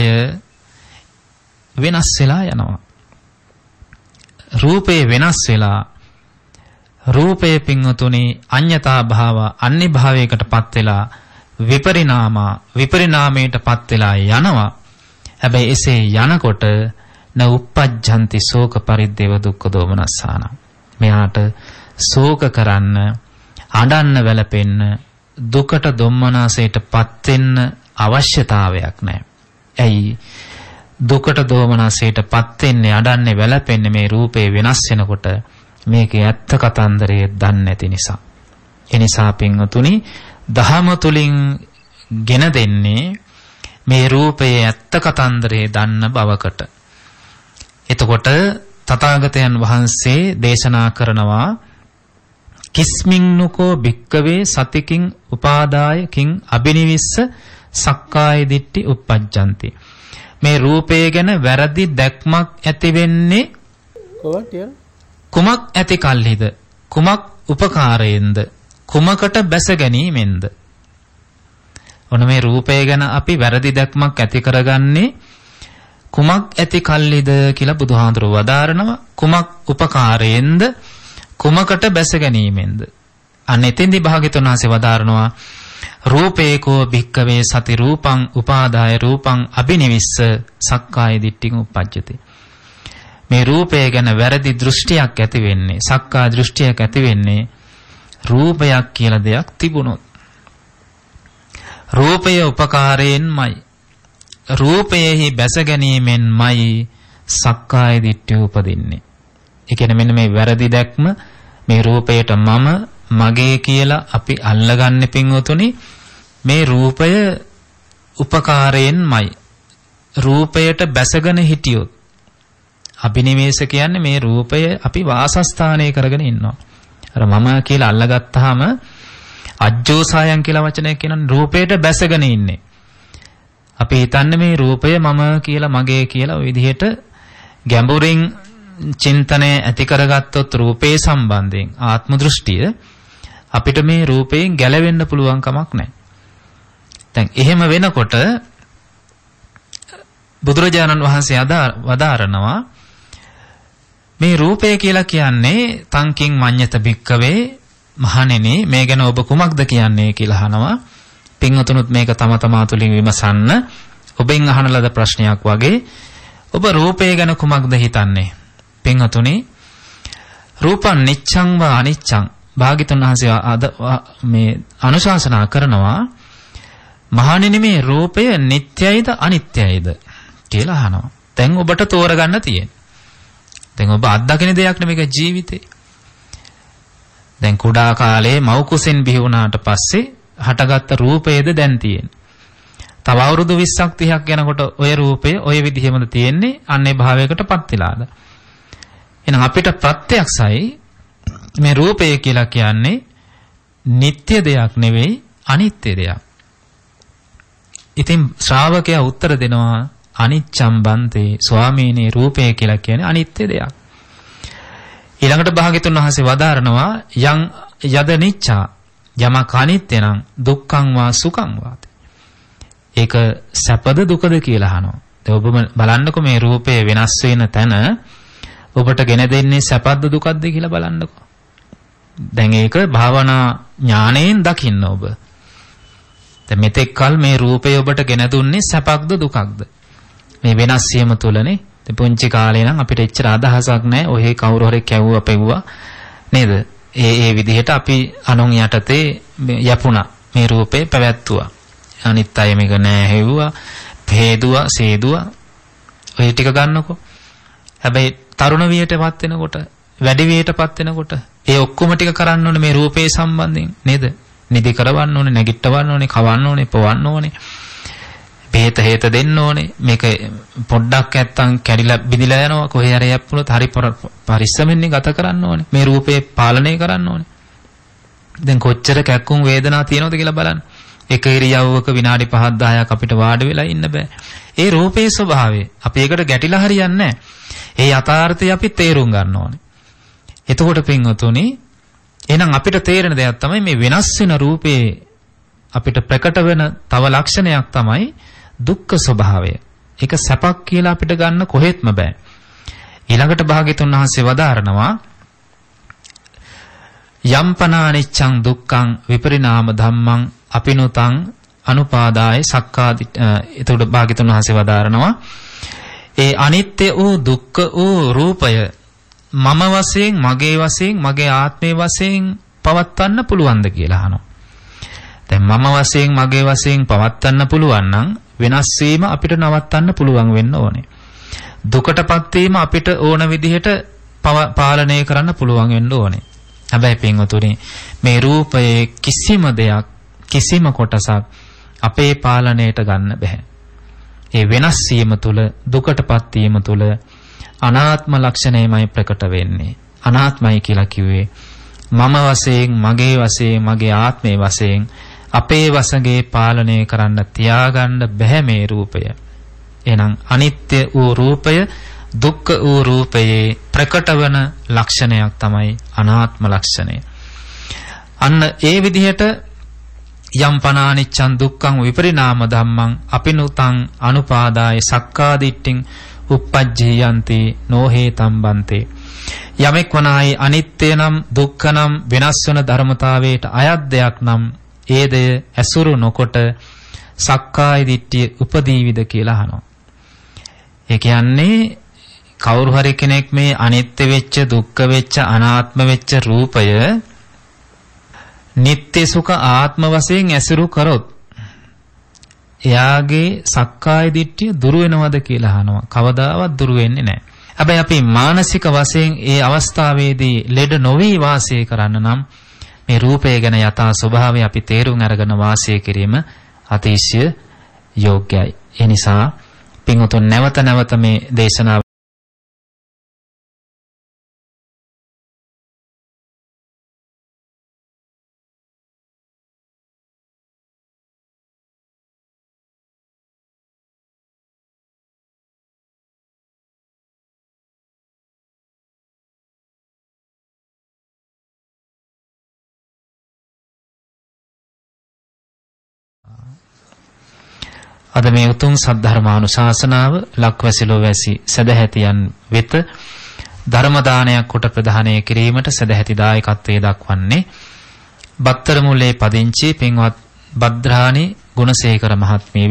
වෙනස් වෙලා යනවා. රූපේ වෙනස් වෙලා රූපයේ පින්වතුනි අඤ්ඤතා භාව අන්‍ය භාවයකටපත් වෙලා විපරිණාම විපරිණාමයටපත් වෙලා යනවා. හැබැයි එසේ යනකොට න උප්පජ්ජಂತಿ ශෝක පරිද්දේව දුක්ඛ දෝමනස්සාන. මෙයාට ශෝක කරන්න, අඬන්න වැළපෙන්න, දුකට දොම්මනසයටපත් වෙන්න අවශ්‍යතාවයක් නැහැ. ඇයි? දුකට දෝමනසයටපත් වෙන්නේ, අඬන්නේ, වැළපෙන්නේ මේ රූපේ වෙනස් වෙනකොට මේකේ ඇත්ත කතන්දරය දන්නේ නැති නිසා. ඒ නිසා පින්වතුනි දහම තුලින් ගෙන දෙන්නේ මේ රූපයේ ඇත්ත කතන්දරය දන්න බවකට. එතකොට තථාගතයන් වහන්සේ දේශනා කරනවා කිස්මින්නුකෝ භික්කවේ සතිකින් උපාදායකින් අබිනිවිස්ස සක්කාය දිට්ඨි උප්පජ්ජಂತಿ. මේ රූපය ගැන වැරදි දැක්මක් ඇති වෙන්නේ කුමක් ඇති කල්හිද? කුමක් උපකාරයෙන්ද? කුමකට බැස ගැනීමෙන්ද? ඔන්න මේ රූපය ගැන අපි වැරදි දැක්මක් ඇති කරගන්නේ කුමක් ඇති කල්හිද කියලා බුදුහාඳුර වදාරනවා. කුමක් උපකාරයෙන්ද? කුමකට බැස ගැනීමෙන්ද? අන්න එතෙන්දී භාග්‍යවතුන් වහන්සේ වදාරනවා රූපේකෝ භික්කවේ සති රූපං උපාදාය රූපං අබිනිවිස්ස සක්කාය දිට්ඨිං උප්පජ්ජති. මේ රූපය ගැන වැරදි දෘෂ්ටියක් ඇති වෙන්නේ, සක්කාය දෘෂ්ටියක් ඇති වෙන්නේ රූපයක් කියලා දෙයක් තිබුණොත්. රූපය උපකාරයෙන්මයි, රූපයෙහි බැස ගැනීමෙන්මයි සක්කාය දිට්ඨිය උපදින්නේ. ඒ කියන්නේ මෙන්න මේ වැරදි දැක්ම, මේ රූපයට මම මගේ කියලා අපි අල්ලගන්නේ පින්වතුනි මේ රූපය උපකාරයෙන්මයි. රූපයට බැසගෙන හිටියොත් අභිනිවේෂ කියන්නේ මේ රූපය අපි වාසස්ථානය කරගෙන ඉන්නවා. අර මම කියලා අල්ලගත්තාම අජ්ජෝසායන් කියලා වචනයක් කියනනේ රූපයට බැසගෙන ඉන්නේ. අපි හිතන්නේ මේ රූපය මම කියලා මගේ කියලා ওই විදිහට ගැඹුරින් චින්තනය ඇති කරගත්තොත් රූපේ සම්බන්ධයෙන් ආත්ම දෘෂ්ටිය අපිට මේ රූපයෙන් ගැලවෙන්න පුළුවන් කමක් නැහැ. දැන් එහෙම වෙනකොට බුදුරජාණන් වහන්සේ වදාරනවා මේ රූපය කියලා කියන්නේ තංකින් මඤ්ඤත භික්කවේ මහණෙනි මේ ගැන ඔබ කුමක්ද කියන්නේ කියලා අහනවා. පින්වතුනුත් මේක තම තමා තුලින් විමසන්න. ඔබෙන් අහන ලද ප්‍රශ්නයක් වගේ ඔබ රූපය ගැන කුමක්ද හිතන්නේ? පින්වතුනි රූපං නිච්ඡං වා අනිච්ඡං භාග්‍යවතුන් වහන්සේ අද මේ අනුශාසනා කරනවා මහණෙනි මේ රූපය නිට්ටයයිද අනිත්‍යයිද කියලා අහනවා. දැන් ඔබට තෝරගන්න තියෙන්නේ. දැන් ඔබ අත්දකින දෙයක් නෙමෙයි ජීවිතේ. දැන් කුඩා කාලේ මව් කුසෙන් බිහි වුණාට පස්සේ හටගත්ත රූපයේද දැන් තියෙන්නේ. තව අවුරුදු විස්සක් තිහක් යනකොට ඔය රූපය ඔය විදිහෙමද තියෙන්නේ. අන්නේ භාවයකටපත් වෙලාද. එහෙනම් අපිට ප්‍රත්‍යක්ෂයි මේ රූපය කියලා කියන්නේ නিত্য දෙයක් නෙවෙයි අනිත්‍ය දෙයක්. ඉතින් ශ්‍රාවකයා උත්තර දෙනවා අනිච්ඡම් බන්තේ ස්වාමීනි රූපය කියලා කියන්නේ අනිත්‍ය දෙයක්. ඊළඟට භාග්‍යතුන් වහන්සේ වදාරනවා යං යද නිච්ඡා යමක අනිත්‍ය නම් දුක්ඛං වා සුඛං වාති. ඒක සැපද දුකද කියලා අහනවා. දැන් ඔබ බලන්නකො මේ රූපය වෙනස් වෙන තැන ඔබට ගෙන දෙන්නේ සැපද දුකද කියලා බලන්නකො. දැන් ඒක භාවනා ඥාණයෙන් දකින්න ඔබ. දැන් මෙතෙක් කල මේ රූපය ඔබට ගෙන දුන්නේ සැපක්ද දුකක්ද? මේ වෙනස් වීම තුලනේ. දැන් පුංචි කාලේ නම් අපිට එච්චර අදහසක් නැහැ. ඔහේ කවුරු හරි කැවුවා පෙව්වා නේද? ඒ ඒ විදිහට අපි අනුන් යටතේ යපුණා. මේ රූපේ පැවැත්තුවා. අනිත් අය මේක නෑ හෙව්වා, හේදුවා, සේදුවා. ඔය ටික ගන්නකො. හැබැයි තරුණ වියටපත් වෙනකොට, වැඩි වියටපත් වෙනකොට ඒ ඔක්කොම ටික කරන්න ඕනේ මේ රූපේ සම්බන්ධයෙන් නේද? නිදි කරවන්න ඕනේ, නැගිටවන්න ඕනේ, කවන්න ඕනේ, පොවන්න ඕනේ. බෙහෙත හේත දෙන්න ඕනේ. මේක පොඩ්ඩක් නැත්තම් කැඩිලා බිඳිලා යනවා. කොහේ හරි යප්පුණොත් හරි පරිස්සමෙන් ගත කරන්න ඕනේ. මේ රූපේ පාලනය කරන්න ඕනේ. දැන් කොච්චර කැක්කුම් වේදනා තියෙනවද කියලා බලන්න. එක ඉරියව්වක විනාඩි පහක් දහයක් අපිට වාඩි වෙලා ඉන්න බෑ. ඒ රූපේ ස්වභාවය අපි ඒකට ගැටිලා හරියන්නේ නැහැ. ඒ යථාර්ථය අපි තේරුම් ගන්න ඕනේ. එතකොට පින්වතුනි එහෙනම් අපිට තේරෙන දෙයක් තමයි මේ වෙනස් වෙන රූපේ අපිට ප්‍රකට වෙන තව ලක්ෂණයක් තමයි දුක්ඛ ස්වභාවය. ඒක සැපක් කියලා අපිට ගන්න කොහෙත්ම බෑ. ඊළඟට භාග්‍යතුන් වහන්සේ වදාරනවා යම්පනානිච්ඡං දුක්ඛං විපරිණාම ධම්මං අපිනුතං අනුපාදාය සක්කාදි. එතකොට භාග්‍යතුන් වහන්සේ වදාරනවා ඒ අනිත්‍ය වූ දුක්ඛ වූ රූපය මම වශයෙන් මගේ වශයෙන් මගේ ආත්මේ වශයෙන් පවත්වන්න පුළුවන්ද කියලා අහනවා. දැන් මම වශයෙන් මගේ වශයෙන් පවත්වන්න පුළුවන් නම් වෙනස් වීම අපිට නවත්තන්න පුළුවන් වෙන්න ඕනේ. දුකටපත් වීම අපිට ඕන විදිහට පාලනය කරන්න පුළුවන් වෙන්න ඕනේ. හැබැයි පින්වතුනි මේ රූපයේ කිසිම දෙයක් කිසිම කොටසක් අපේ පාලනයට ගන්න බෑ. ඒ වෙනස් වීම තුල දුකටපත් වීම තුල අනාත්ම ලක්ෂණයමයි ප්‍රකට වෙන්නේ. අනාත්මයි කියලා කිව්වේ මම වශයෙන් මගේ වශයෙන් මගේ ආත්මේ වශයෙන් අපේ වශයෙන් පාලනය කරන්න තියාගන්න බෑ මේ රූපය. එහෙනම් අනිත්‍ය වූ රූපය දුක්ඛ වූ රූපයේ ප්‍රකට වන ලක්ෂණයක් තමයි අනාත්ම ලක්ෂණය. අන්න ඒ විදිහට යම් පනානිච්ඡං දුක්ඛං විපරිණාම ධම්මං අපිනුතං අනුපාදාය සක්කාදිට්ඨින් uppajjiyanti නොහේ තම්බන්තේ. යමෙක් වනායි අනිත්‍ය නම් දුක්ඛ නම් වෙනස් වන ධර්මතාවයට අයත් දෙයක් නම් ඒ දෙය ඇසුරු නොකොට සක්කාය දිට්ඨිය උපදීවිද කියලා අහනවා. ඒ කියන්නේ කවුරු හරි කෙනෙක් මේ අනිත්‍ය වෙච්ච දුක්ඛ වෙච්ච අනාත්ම වෙච්ච රූපය නිත්‍ය සුඛ ආත්ම වශයෙන් ඇසුරු කරොත් එයාගේ සක්කාය දිට්ඨිය දුරු වෙනවද කියලා අහනවා. කවදාවත් දුරු වෙන්නේ නැහැ. හැබැයි අපි මානසික වශයෙන් ඒ අවස්ථාවේදී ලෙඩ නොවි වාසය කරන්න නම් මේ රූපය ගැන යථා ස්වභාවය අපි තේරුම් අරගෙන වාසය කිරීම අතිශය යෝග්‍යයි. ඒ නිසා පින්වතුන් නැවත නැවත මේ දේශනාව අද මේ උතුම් සද්ධර්මානුශාසනාව ලක්වැසිලෝ වැසි සදැහැතියන් වෙත ධර්ම දානයක් කොට ප්‍රදානය කිරීමට සදැහැති දායකත්වයේ දක්වන්නේ බත්තර මුල්ලේ පදිංචි පින්වත් බද්රාණි ගුණසේකර මහත්මිය